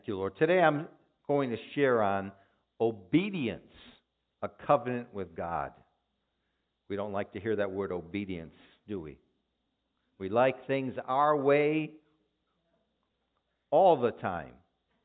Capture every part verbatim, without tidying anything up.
Thank you, Lord. Today I'm going to share on obedience, a covenant with God. We don't like to hear that word obedience, do we? We like things our way all the time.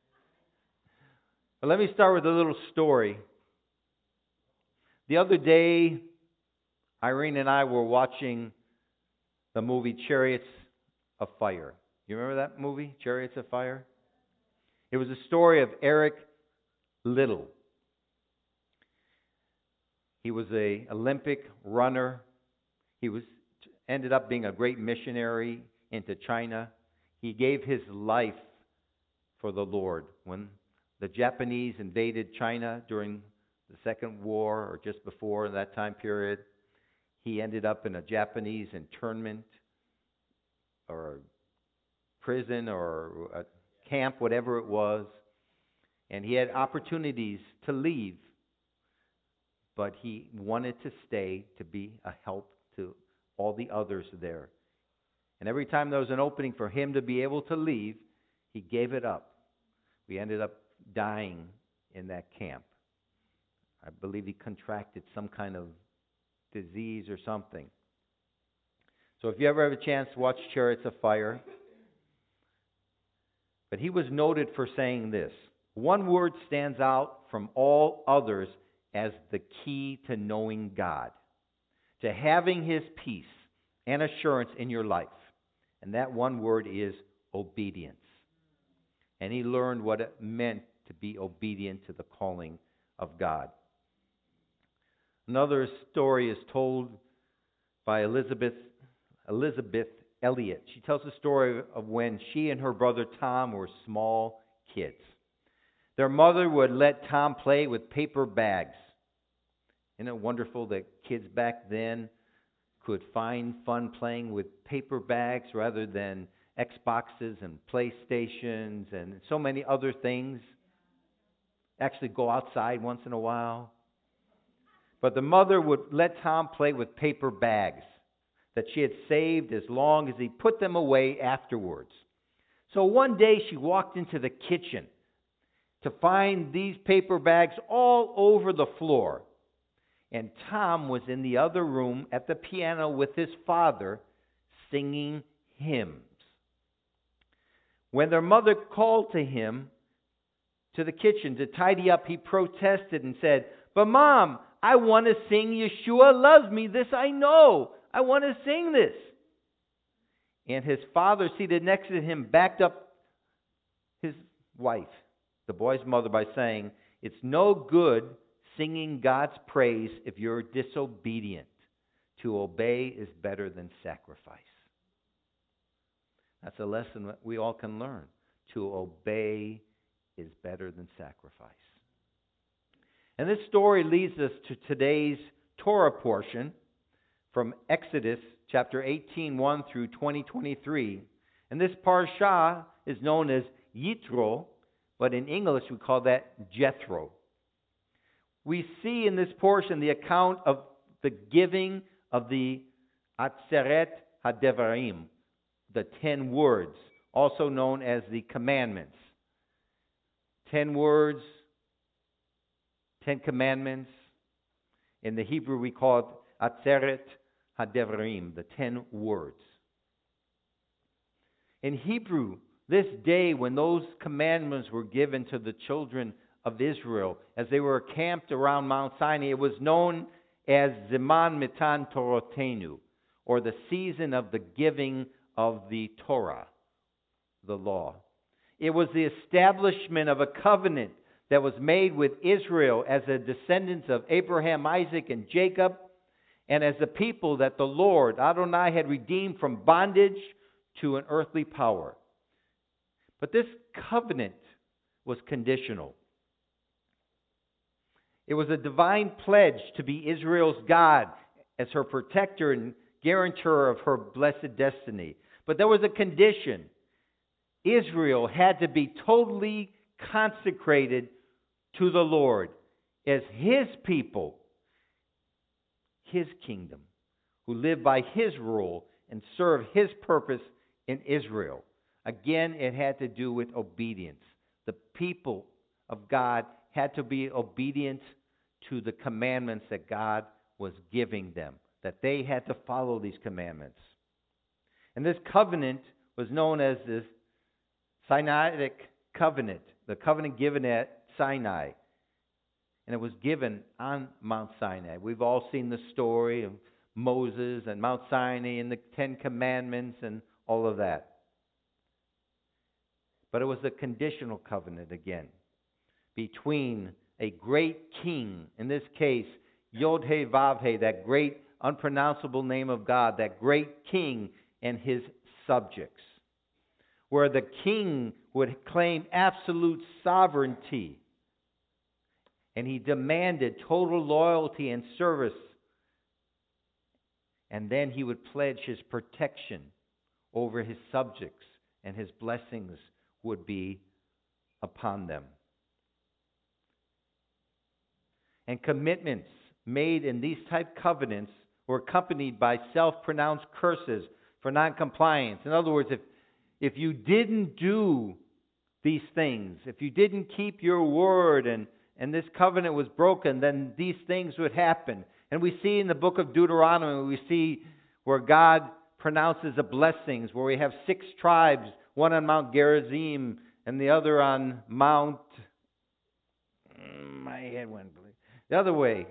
But let me start with a little story. The other day, Irene and I were watching the movie Chariots of Fire. You remember that movie, Chariots of Fire? It was a story of Eric Liddell. He was a Olympic runner. He was ended up being a great missionary into China. He gave his life for the Lord. When the Japanese invaded China during the Second War, or just before that time period, he ended up in a Japanese internment or prison or a camp, whatever it was. And he had opportunities to leave, but he wanted to stay to be a help to all the others there. And every time there was an opening for him to be able to leave, he gave it up. We ended up dying in that camp. I believe he contracted some kind of disease or something. So if you ever have a chance to watch Chariots of Fire, but he was noted for saying this: one word stands out from all others as the key to knowing God, to having His peace and assurance in your life. And that one word is obedience. And he learned what it meant to be obedient to the calling of God. Another story is told by Elizabeth Elizabeth Elliot. She tells the story of when she and her brother Tom were small kids. Their mother would let Tom play with paper bags. Isn't it wonderful that kids back then could find fun playing with paper bags rather than Xboxes and PlayStations and so many other things? Actually go outside once in a while. But the mother would let Tom play with paper bags that she had saved as long as he put them away afterwards. So one day she walked into the kitchen to find these paper bags all over the floor. And Tom was in the other room at the piano with his father singing hymns. When their mother called to him to the kitchen to tidy up, he protested and said, "But Mom, I want to sing Yeshua Loves Me. This I know. I want to sing this." And his father, seated next to him, backed up his wife, the boy's mother, by saying, "It's no good singing God's praise if you're disobedient. To obey is better than sacrifice." That's a lesson that we all can learn. To obey is better than sacrifice. And this story leads us to today's Torah portion from Exodus chapter eighteen, one through twenty, twenty-three. And this parsha is known as Yitro, but in English we call that Jethro. We see in this portion the account of the giving of the Atzeret HaDevarim, the ten words, also known as the commandments. Ten words, ten commandments. In the Hebrew we call it Atzeret HaDevarim, the ten words. In Hebrew, this day when those commandments were given to the children of Israel, as they were camped around Mount Sinai, it was known as Zeman Mitan Torotenu, or the season of the giving of the Torah, the law. It was the establishment of a covenant that was made with Israel as a descendants of Abraham, Isaac, and Jacob, and as a people that the Lord, Adonai, had redeemed from bondage to an earthly power. But this covenant was conditional. It was a divine pledge to be Israel's God as her protector and guarantor of her blessed destiny. But there was a condition. Israel had to be totally consecrated to the Lord as His people, His kingdom, who live by His rule and serve His purpose in Israel. Again, it had to do with obedience. The people of God had to be obedient to the commandments that God was giving them, that they had to follow these commandments. And this covenant was known as the Sinaitic covenant, the covenant given at Sinai. And it was given on Mount Sinai. We've all seen the story of Moses and Mount Sinai and the Ten Commandments and all of that. But it was a conditional covenant again between a great king, in this case, Yod-Heh-Vav-Heh, that great unpronounceable name of God, that great king and his subjects, where the king would claim absolute sovereignty, and he demanded total loyalty and service, and then he would pledge his protection over his subjects, and his blessings would be upon them. And commitments made in these type covenants were accompanied by self-pronounced curses for non-compliance. In other words, if, if you didn't do these things, if you didn't keep your word and, and this covenant was broken, then these things would happen. And we see in the book of Deuteronomy, we see where God pronounces the blessings, where we have six tribes, one on Mount Gerizim and the other on Mount... My head went blank. The other way.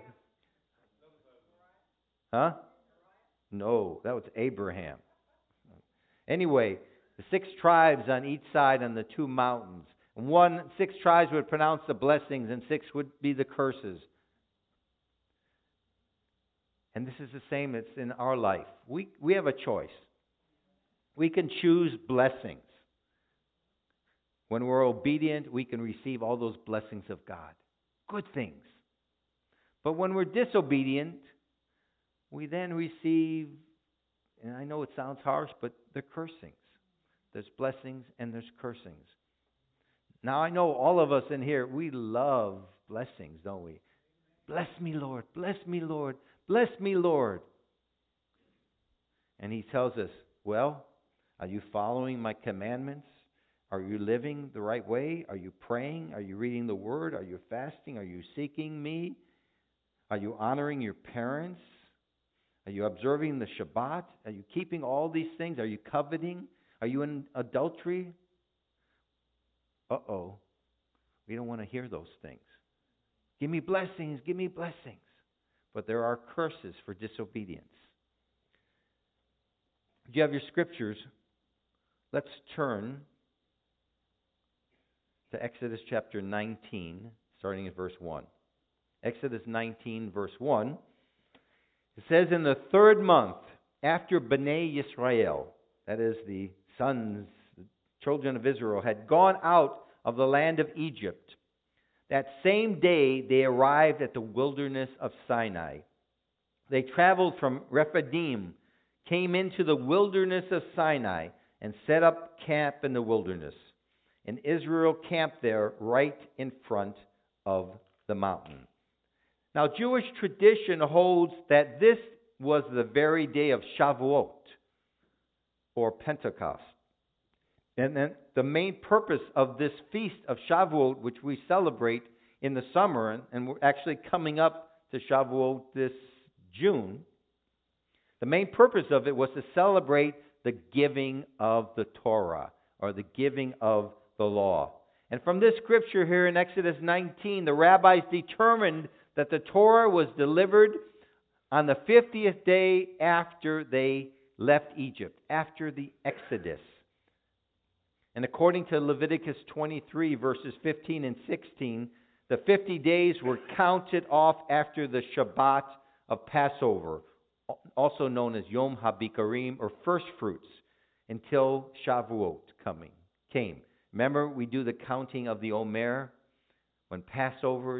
Huh? No, that was Abraham. Anyway, the six tribes on each side on the two mountains. One, six tribes would pronounce the blessings and six would be the curses. And this is the same that's in our life. We, we have a choice. We can choose blessings. When we're obedient, we can receive all those blessings of God. Good things. But when we're disobedient, we then receive, and I know it sounds harsh, but the cursings. There's blessings and there's cursings. Now I know all of us in here, we love blessings, don't we? Bless me, Lord. Bless me, Lord. Bless me, Lord. And he tells us, well, are you following my commandments? Are you living the right way? Are you praying? Are you reading the Word? Are you fasting? Are you seeking me? Are you honoring your parents? Are you observing the Shabbat? Are you keeping all these things? Are you coveting? Are you in adultery? Uh-oh. We don't want to hear those things. Give me blessings, give me blessings. But there are curses for disobedience. Do you have your scriptures? Let's turn to Exodus chapter nineteen, starting at verse one. Exodus nineteen, verse one. It says, in the third month, after Bnei Yisrael, that is the sons, the children of Israel, had gone out of the land of Egypt, that same day they arrived at the wilderness of Sinai. They traveled from Rephidim, came into the wilderness of Sinai, and set up camp in the wilderness. And Israel camped there right in front of the mountain. Now, Jewish tradition holds that this was the very day of Shavuot, or Pentecost. And then the main purpose of this feast of Shavuot, which we celebrate in the summer, and we're actually coming up to Shavuot this June, the main purpose of it was to celebrate the giving of the Torah, or the giving of the law. And from this scripture here in Exodus nineteen, the rabbis determined that the Torah was delivered on the fiftieth day after they left Egypt, after the Exodus. And according to Leviticus twenty-three, verses fifteen and sixteen, the fifty days were counted off after the Shabbat of Passover, also known as Yom HaBikarim, or first fruits, until Shavuot coming came. Remember, we do the counting of the Omer when Passover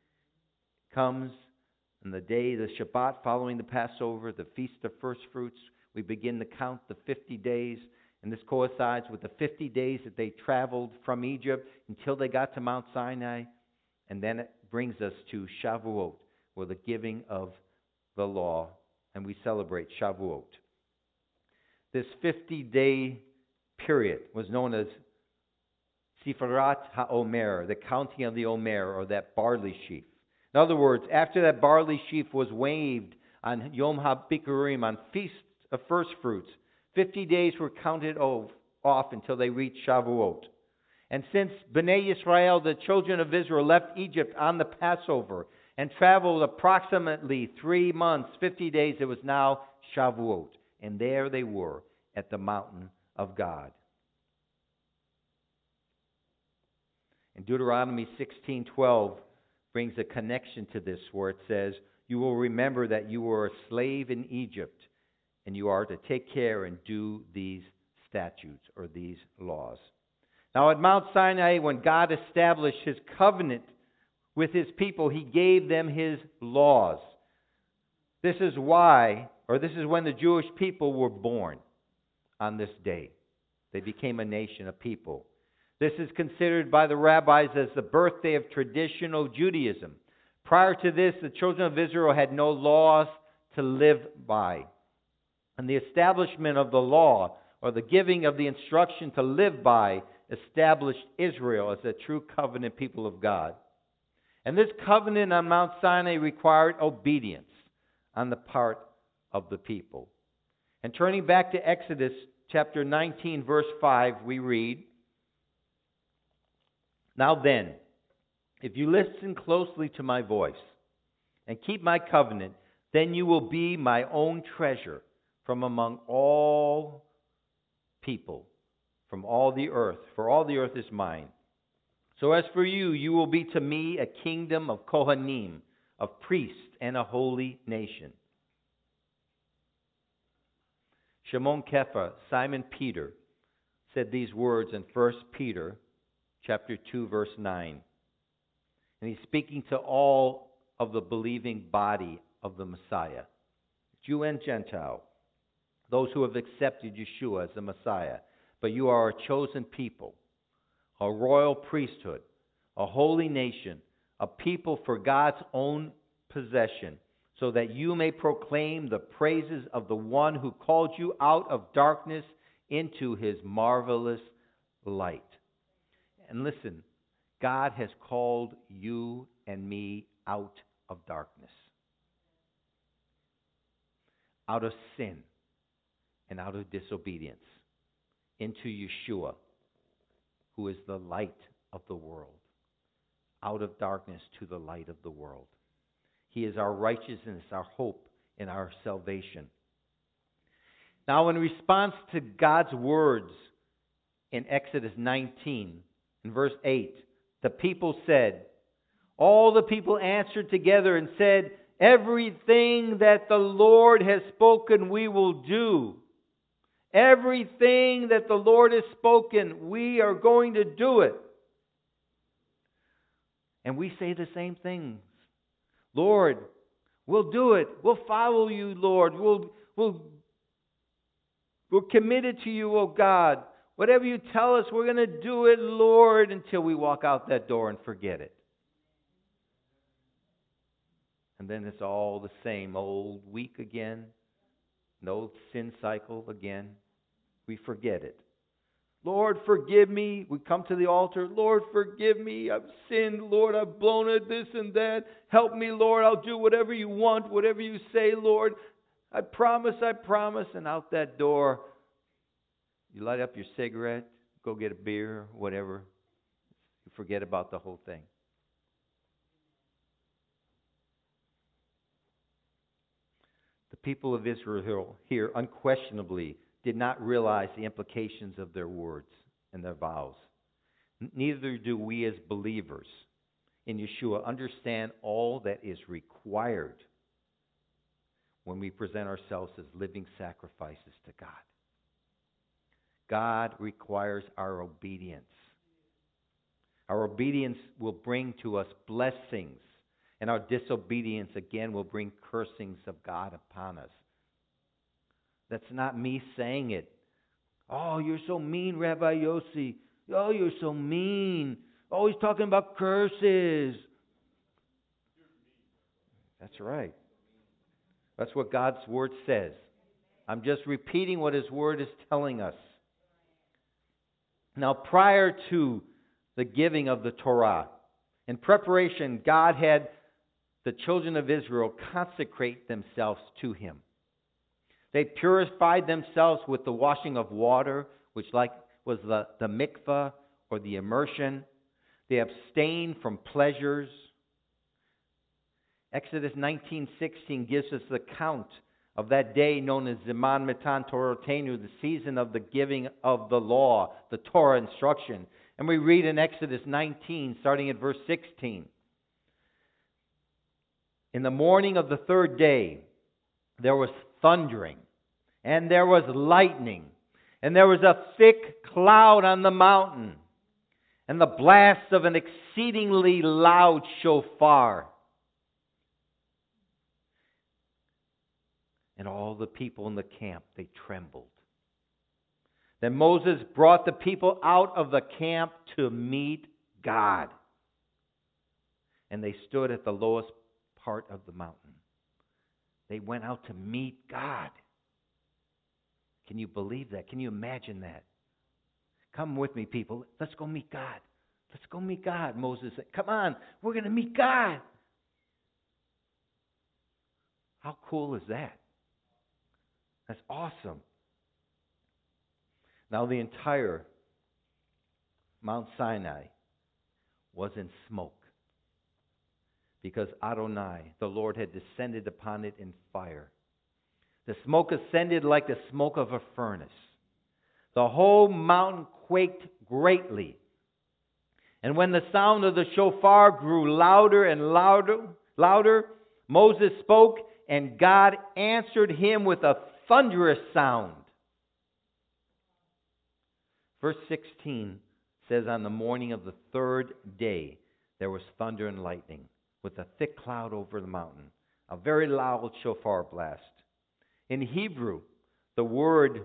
comes, and the day, the Shabbat following the Passover, the Feast of First Fruits, we begin to count the fifty days, and this coincides with the fifty days that they traveled from Egypt until they got to Mount Sinai, and then it brings us to Shavuot, or the giving of the law, and we celebrate Shavuot. This fifty-day period was known as Sefirat HaOmer, the counting of the Omer, or that barley sheaf. In other words, after that barley sheaf was waved on Yom HaBikurim, on Feast of First Fruits, fifty days were counted off until they reached Shavuot. And since Bnei Yisrael, the children of Israel, left Egypt on the Passover and traveled approximately three months, fifty days, it was now Shavuot. And there they were at the mountain of God. And Deuteronomy sixteen twelve brings a connection to this, where it says, "You will remember that you were a slave in Egypt, and you are to take care and do these statutes," or these laws. Now at Mount Sinai, when God established His covenant with His people, He gave them His laws. This is why, or this is when the Jewish people were born on this day. They became a nation, a people. This is considered by the rabbis as the birthday of traditional Judaism. Prior to this, the children of Israel had no laws to live by. And the establishment of the law, or the giving of the instruction to live by, established Israel as a true covenant people of God. And this covenant on Mount Sinai required obedience on the part of the people. And turning back to Exodus chapter nineteen, verse five, we read, "Now then, if you listen closely to my voice and keep my covenant, then you will be my own treasure from among all people, from all the earth, for all the earth is mine. So as for you, you will be to me a kingdom of Kohanim, of priests, and a holy nation." Shimon Kepha, Simon Peter, said these words in First Peter chapter two, verse nine. And he's speaking to all of the believing body of the Messiah, Jew and Gentile, those who have accepted Yeshua as the Messiah. But you are a chosen people, a royal priesthood, a holy nation, a people for God's own possession, so that you may proclaim the praises of the one who called you out of darkness into His marvelous light. And listen, God has called you and me out of darkness, out of sin, and out of disobedience, into Yeshua, who is the light of the world, out of darkness to the light of the world. He is our righteousness, our hope, and our salvation. Now, in response to God's words in Exodus nineteen, in verse eight, the people said, all the people answered together and said, "Everything that the Lord has spoken, we will do." Everything that the Lord has spoken, we are going to do it. And we say the same things. Lord, we'll do it. We'll follow you, Lord. We'll, we'll, we're committed to you, oh God. Whatever you tell us, we're going to do it, Lord, until we walk out that door and forget it. And then it's all the same old week again, an old sin cycle again. We forget it. Lord, forgive me. We come to the altar. Lord, forgive me. I've sinned. Lord, I've blown it, this and that. Help me, Lord. I'll do whatever you want, whatever you say, Lord. I promise, I promise. And out that door, you light up your cigarette, go get a beer, whatever. You forget about the whole thing. The people of Israel here unquestionably did not realize the implications of their words and their vows. Neither do we as believers in Yeshua understand all that is required when we present ourselves as living sacrifices to God. God requires our obedience. Our obedience will bring to us blessings, and our disobedience, again, will bring cursings of God upon us. That's not me saying it. Oh, you're so mean, Rabbi Yossi. Oh, you're so mean. Oh, he's talking about curses. That's right. That's what God's Word says. I'm just repeating what His Word is telling us. Now, prior to the giving of the Torah. In preparation, God had the children of Israel consecrate themselves to Him. They purified themselves with the washing of water, which like was the, the mikvah or the immersion. They abstained from pleasures. Exodus nineteen sixteen gives us the count of that day known as Ziman Matan Torotenu, the season of the giving of the law, the Torah instruction. And we read in Exodus nineteen, starting at verse sixteen. In the morning of the third day, there was thundering, and there was lightning, and there was a thick cloud on the mountain, and the blast of an exceedingly loud shofar. And all the people in the camp, they trembled. Then Moses brought the people out of the camp to meet God. And they stood at the lowest part of the mountain. They went out to meet God. Can you believe that? Can you imagine that? Come with me, people. Let's go meet God. Let's go meet God, Moses said. Come on, we're going to meet God. How cool is that? That's awesome. Now the entire Mount Sinai was in smoke because Adonai, the Lord, had descended upon it in fire. The smoke ascended like the smoke of a furnace. The whole mountain quaked greatly. And when the sound of the shofar grew louder and louder, louder, Moses spoke, and God answered him with a thunderous sound. Verse sixteen says, on the morning of the third day, there was thunder and lightning with a thick cloud over the mountain, a very loud shofar blast. In Hebrew, the word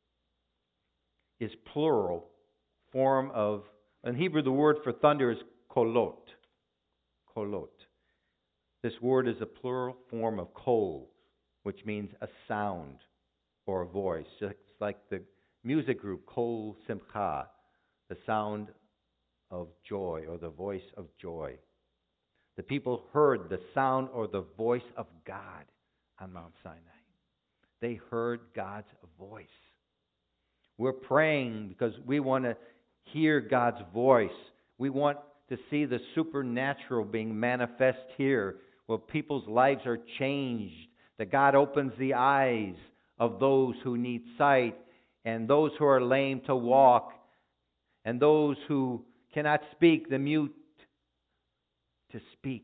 is plural form of, in Hebrew, the word for thunder is kolot. Kolot. This word is a plural form of kol, which means a sound or a voice. Just like the music group Kol Simcha, the sound of joy or the voice of joy. The people heard the sound or the voice of God on Mount Sinai. They heard God's voice. We're praying because we want to hear God's voice. We want to see the supernatural being manifest here, where people's lives are changed, that God opens the eyes of those who need sight, and those who are lame to walk, and those who cannot speak, the mute to speak,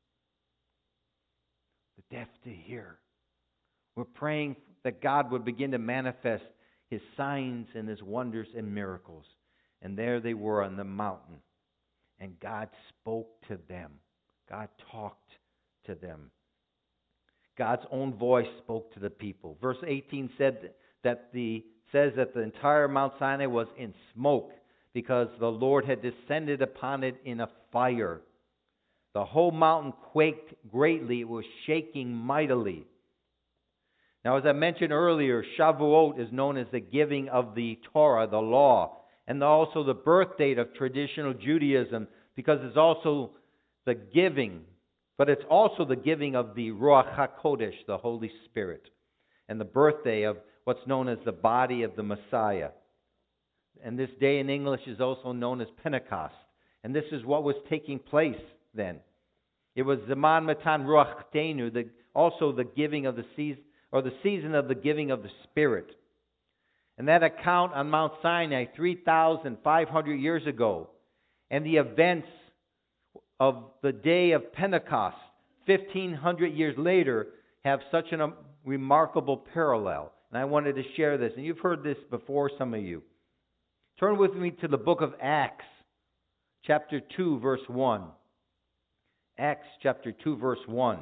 the deaf to hear. We're praying that God would begin to manifest His signs and His wonders and miracles. And there they were on the mountain, and God spoke to them. God talked to them. God's own voice spoke to the people. Verse eighteen said that the says that the entire Mount Sinai was in smoke because the Lord had descended upon it in a fire. The whole mountain quaked greatly. It was shaking mightily. Now, as I mentioned earlier, Shavuot is known as the giving of the Torah, the law, and also the birth date of traditional Judaism, because it's also the giving, but it's also the giving of the Ruach HaKodesh, the Holy Spirit, and the birthday of what's known as the body of the Messiah. And this day in English is also known as Pentecost. And this is what was taking place then. It was Zaman Matan Ruach Tenu, the, also the giving of the season, or the season of the giving of the Spirit. And that account on Mount Sinai three thousand five hundred years ago, and the events of the day of Pentecost fifteen hundred years later have such a remarkable parallel. And I wanted to share this. And you've heard this before, some of you. Turn with me to the book of Acts, chapter two, verse one. Acts chapter two, verse one.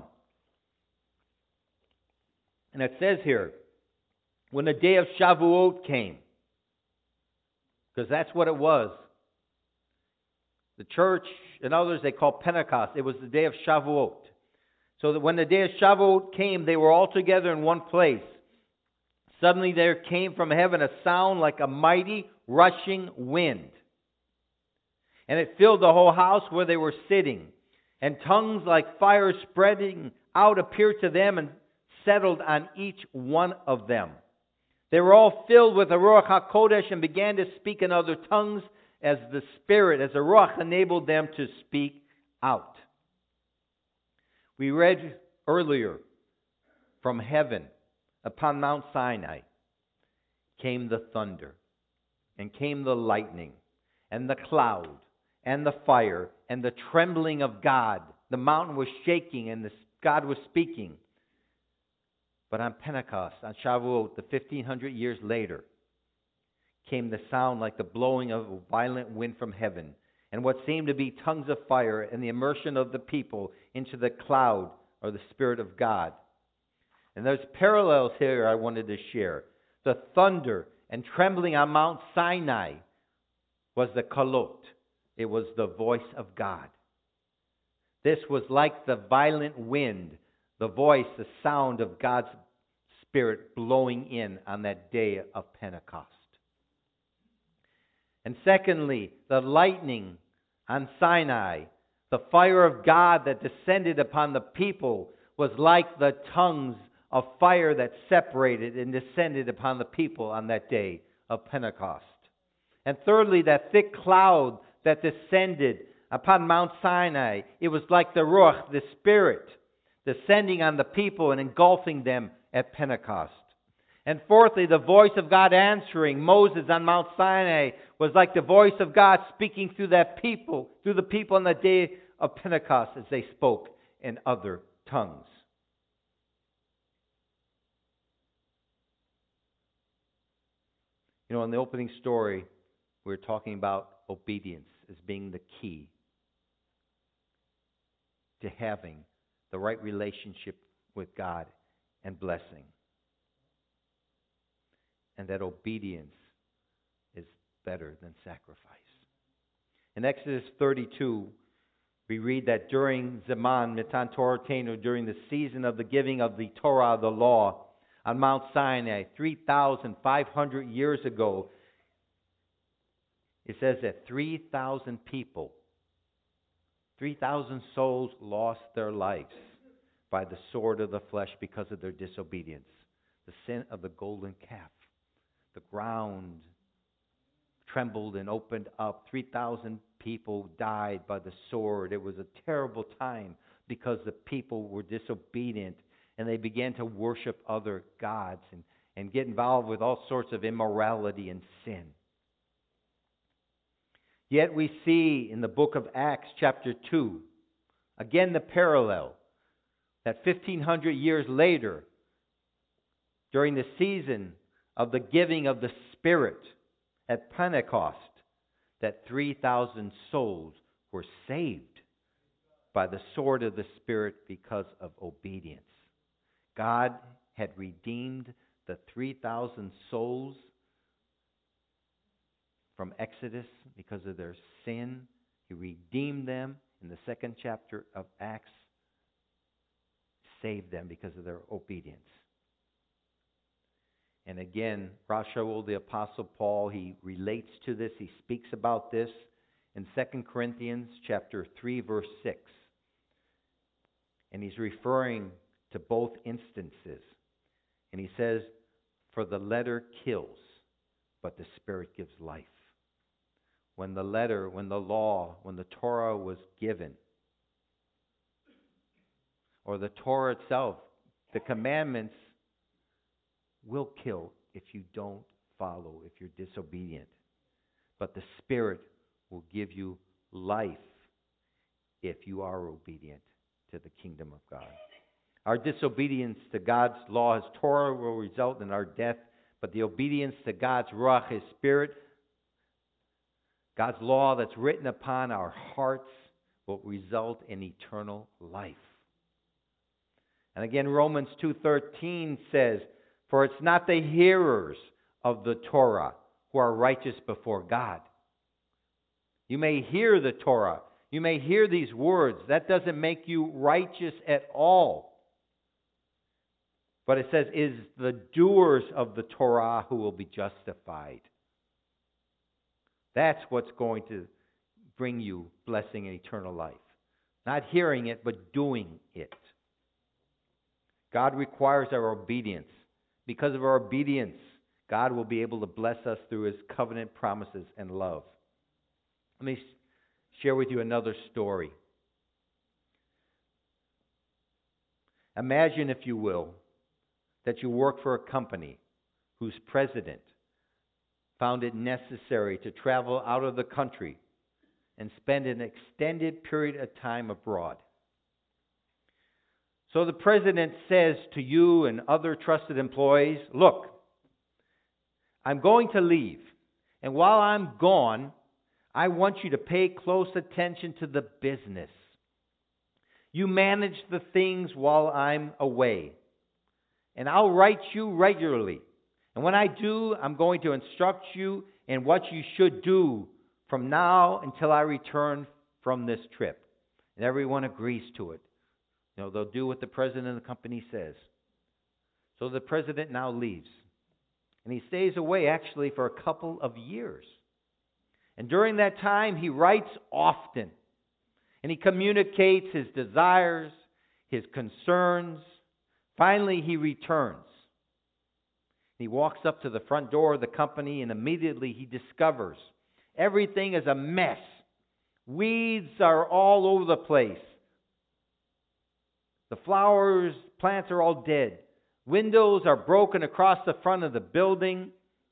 And it says here, when the day of Shavuot came, because that's what it was. The church and others, they call Pentecost. It was the day of Shavuot. So that when the day of Shavuot came, they were all together in one place. Suddenly there came from heaven a sound like a mighty rushing wind. And it filled the whole house where they were sitting. And tongues like fire spreading out appeared to them and settled on each one of them. They were all filled with the Ruach HaKodesh and began to speak in other tongues as the Spirit, as the Ruach enabled them to speak out. We read earlier, from heaven upon Mount Sinai came the thunder, and came the lightning, and the cloud, and the fire, and the trembling of God. The mountain was shaking, and the, God was speaking. But on Pentecost, on Shavuot, the fifteen hundred years later, came the sound like the blowing of a violent wind from heaven, and what seemed to be tongues of fire, and the immersion of the people into the cloud, or the Spirit of God. And there's parallels here I wanted to share. The thunder and trembling on Mount Sinai was the kalot. It was the voice of God. This was like the violent wind, the voice, the sound of God's Spirit blowing in on that day of Pentecost. And secondly, the lightning on Sinai, the fire of God that descended upon the people, was like the tongues of fire that separated and descended upon the people on that day of Pentecost. And thirdly, that thick cloud that descended upon Mount Sinai, it was like the Ruach, the Spirit, descending on the people and engulfing them at Pentecost. And fourthly, the voice of God answering Moses on Mount Sinai was like the voice of God speaking through that people, through the people on the day of Pentecost as they spoke in other tongues. You know, in the opening story, we were talking about obedience as being the key to having the right relationship with God and blessing. And that obedience is better than sacrifice. In Exodus thirty-two, we read that during Zaman, Matan Torah Tenu, during the season of the giving of the Torah, the law, on Mount Sinai, three thousand five hundred years ago, it says that three thousand people, three thousand souls lost their lives by the sword of the flesh because of their disobedience. The sin of the golden calf. The ground trembled and opened up. three thousand people died by the sword. It was a terrible time because the people were disobedient and they began to worship other gods and, and get involved with all sorts of immorality and sin. Yet we see in the book of Acts chapter two, again the parallel, that fifteen hundred years later, during the season of the giving of the Spirit at Pentecost, that three thousand souls were saved by the sword of the Spirit because of obedience. God had redeemed the three thousand souls from Exodus because of their sin. He redeemed them in the second chapter of Acts, saved them because of their obedience. And again, Rosh Shaul, the Apostle Paul, he relates to this. He speaks about this in Second Corinthians chapter three, verse six. And he's referring to both instances. And he says, for the letter kills, but the Spirit gives life. When the letter, when the law, when the Torah was given, or the Torah itself, the commandments will kill if you don't follow, if you're disobedient. But the Spirit will give you life if you are obedient to the kingdom of God. Our disobedience to God's law, His Torah, will result in our death, but the obedience to God's Ruach, His Spirit, God's law that's written upon our hearts, will result in eternal life. And again, Romans two thirteen says, for it's not the hearers of the Torah who are righteous before God. You may hear the Torah. You may hear these words. That doesn't make you righteous at all. But it says, is the doers of the Torah who will be justified. That's what's going to bring you blessing and eternal life. Not hearing it, but doing it. God requires our obedience. Because of our obedience, God will be able to bless us through His covenant promises and love. Let me share with you another story. Imagine, if you will, that you work for a company whose president found it necessary to travel out of the country and spend an extended period of time abroad. So the president says to you and other trusted employees, look, I'm going to leave, and while I'm gone, I want you to pay close attention to the business. You manage the things while I'm away, and I'll write you regularly. And when I do, I'm going to instruct you in what you should do from now until I return from this trip. And everyone agrees to it. You know, they'll do what the president of the company says. So the president now leaves. And he stays away actually for a couple of years. And during that time, he writes often. And he communicates his desires, his concerns. Finally, he returns. He walks up to the front door of the company, and immediately he discovers everything is a mess. Weeds are all over the place. The flowers, plants are all dead. Windows are broken across the front of the building.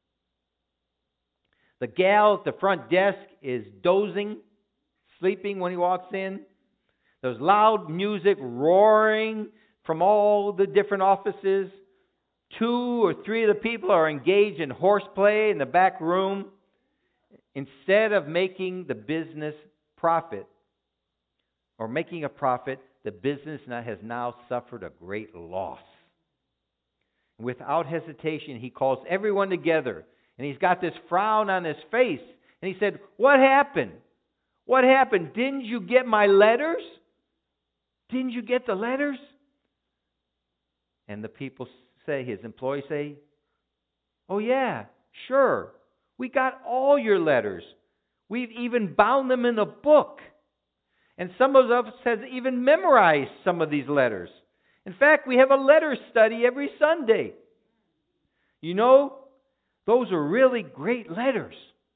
The gal at the front desk is dozing, sleeping when he walks in. There's loud music roaring from all the different offices. Two or three of the people are engaged in horseplay in the back room. Instead of making the business profit or making a profit, the business now has now suffered a great loss. Without hesitation, he calls everyone together, and he's got this frown on his face. And he said, what happened? What happened? Didn't you get my letters? Didn't you get the letters? And the people say, his employees say, oh yeah, sure. We got all your letters. We've even bound them in a book. And some of us have even memorized some of these letters. In fact, we have a letter study every Sunday. You know, those are really great letters.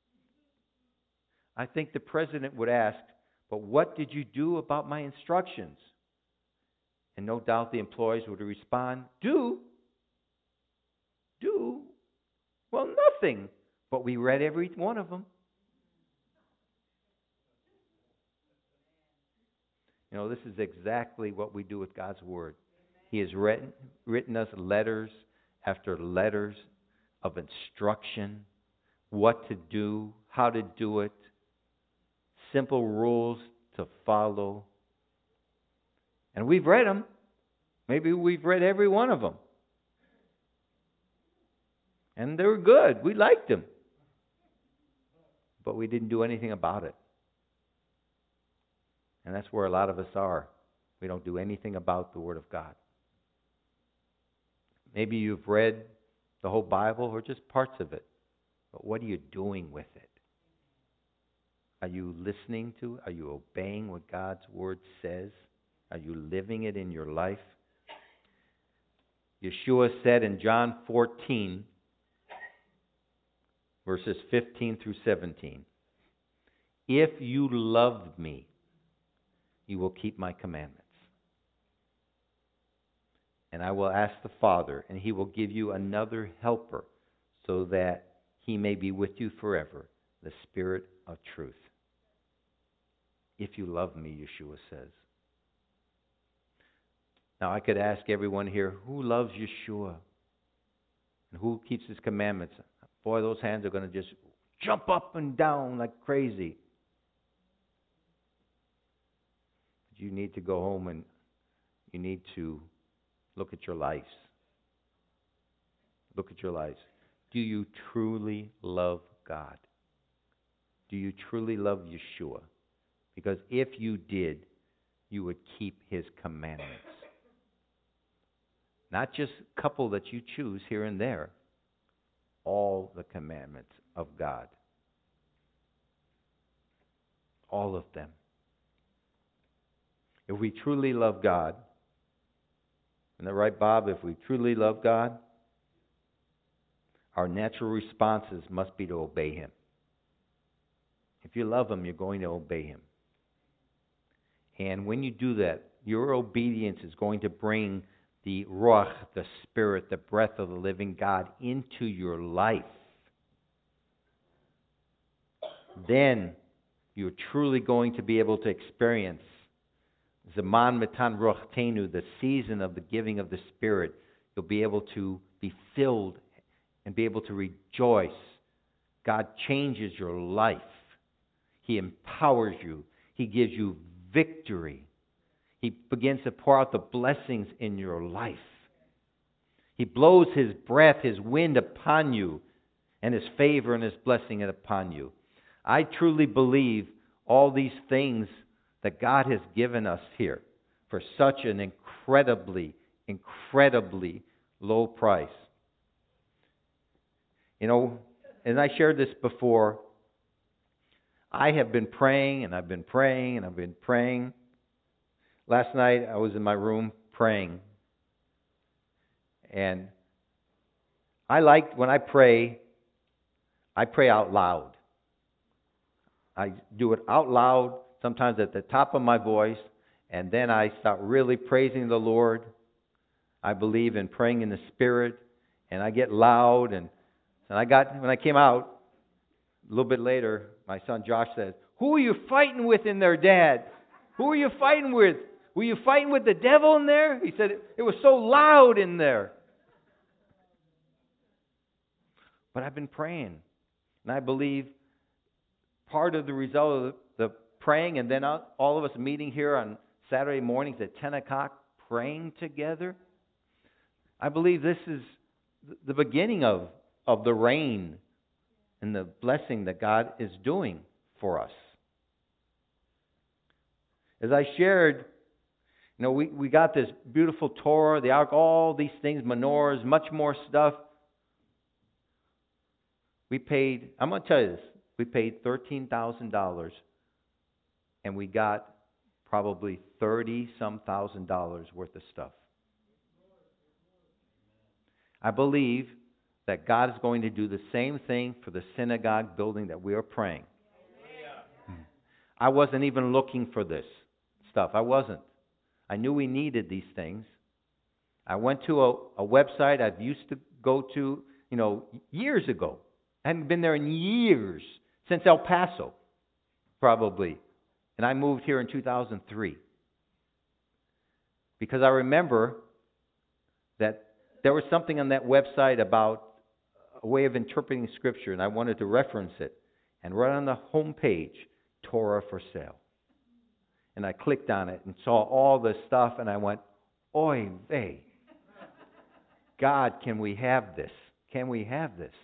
I think the president would ask, but what did you do about my instructions? And no doubt the employees would respond, do? Do? Well, nothing. But we read every one of them. You know, this is exactly what we do with God's Word. He has written, written us letters after letters of instruction, what to do, how to do it, simple rules to follow. And we've read them. Maybe we've read every one of them. And they were good. We liked them. But we didn't do anything about it. And that's where a lot of us are. We don't do anything about the Word of God. Maybe you've read the whole Bible or just parts of it. But what are you doing with it? Are you listening to? Are you obeying what God's Word says? Are you living it in your life? Yeshua said in John fourteen, verses fifteen through seventeen, if you love me, you will keep my commandments. And I will ask the Father, and He will give you another helper, so that He may be with you forever, the Spirit of truth. If you love me, Yeshua says. Now I could ask everyone here, who loves Yeshua? And who keeps His commandments? Boy, those hands are going to just jump up and down like crazy. But you need to go home and you need to look at your lives. Look at your lives. Do you truly love God? Do you truly love Yeshua? Because if you did, you would keep His commandments. Not just a couple that you choose here and there. All the commandments of God. all of them. If we truly love God, isn't that right, Bob? If we truly love God, our natural responses must be to obey Him. If you love Him, you're going to obey Him. And when you do that, your obedience is going to bring the Ruach, the Spirit, the breath of the living God into your life. Then you're truly going to be able to experience Zaman Matan Ruach Tenu, the season of the giving of the Spirit. You'll be able to be filled and be able to rejoice. God changes your life. He empowers you. He gives you victory. He begins to pour out the blessings in your life. He blows His breath, His wind upon you, and His favor and His blessing upon you. I truly believe all these things that God has given us here for such an incredibly, incredibly low price. You know, and I shared this before, I have been praying and I've been praying and I've been praying. Last night I was in my room praying. And I like, when I pray, I pray out loud. I do it out loud, sometimes at the top of my voice, and then I start really praising the Lord. I believe in praying in the Spirit, and I get loud. And, and I got, when I came out, a little bit later, my son Josh says, "Who are you fighting with in there, Dad? Who are you fighting with? Were you fighting with the devil in there?" He said, "It was so loud in there." But I've been praying, and I believe part of the result of the praying, and then all of us meeting here on Saturday mornings at ten o'clock praying together, I believe this is the beginning of, of the rain and the blessing that God is doing for us. As I shared, you know, we, we got this beautiful Torah, the Ark, all these things, menorahs, much more stuff. We paid, I'm going to tell you this, we paid thirteen thousand dollars and we got probably thirty-some thousand dollars worth of stuff. I believe that God is going to do the same thing for the synagogue building that we are praying. I wasn't even looking for this stuff. I wasn't. I knew we needed these things. I went to a, a website I've used to go to, you know, years ago. I hadn't been there in years, since El Paso, probably. And I moved here in two thousand three. Because I remember that there was something on that website about a way of interpreting Scripture, and I wanted to reference it. And right on the home page, Torah for sale. And I clicked on it and saw all this stuff, and I went, oy vey. God, can we have this? Can we have this?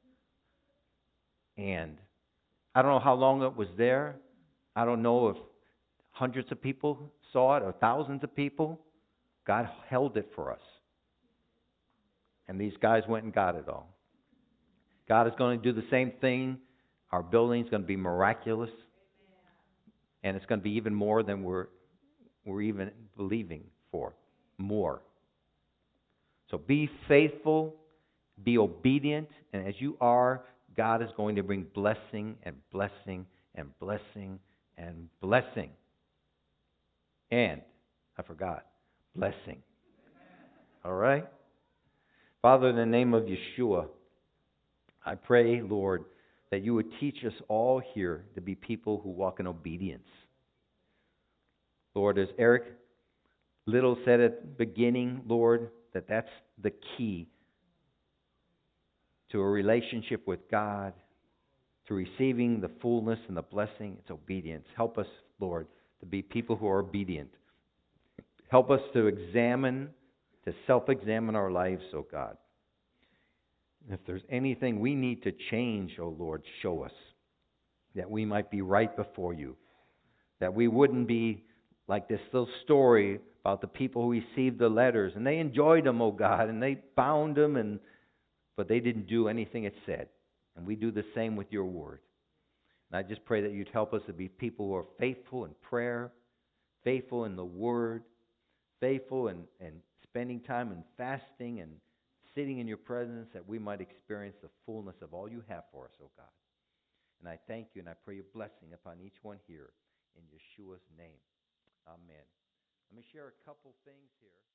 And I don't know how long it was there. I don't know if hundreds of people saw it or thousands of people. God held it for us. And these guys went and got it all. God is going to do the same thing. Our building is going to be miraculous. And it's going to be even more than we're, we're even believing for. More. So be faithful, be obedient, and as you are, God is going to bring blessing and blessing and blessing and blessing. And, I forgot, blessing. All right? Father, in the name of Yeshua, I pray, Lord, that you would teach us all here to be people who walk in obedience. Lord, as Eric Little said at the beginning, Lord, that that's the key to a relationship with God, to receiving the fullness and the blessing. It's obedience. Help us, Lord, to be people who are obedient. Help us to examine, to self-examine our lives, oh God. If there's anything we need to change, oh Lord, show us, that we might be right before you, that we wouldn't be like this little story about the people who received the letters, and they enjoyed them, oh God, and they bound them, and but they didn't do anything it said. And we do the same with your word. And I just pray that you'd help us to be people who are faithful in prayer, faithful in the Word, faithful in, in spending time in fasting and sitting in your presence, that we might experience the fullness of all you have for us, oh God. And I thank you, and I pray your blessing upon each one here in Yeshua's name. Amen. Let me share a couple things here.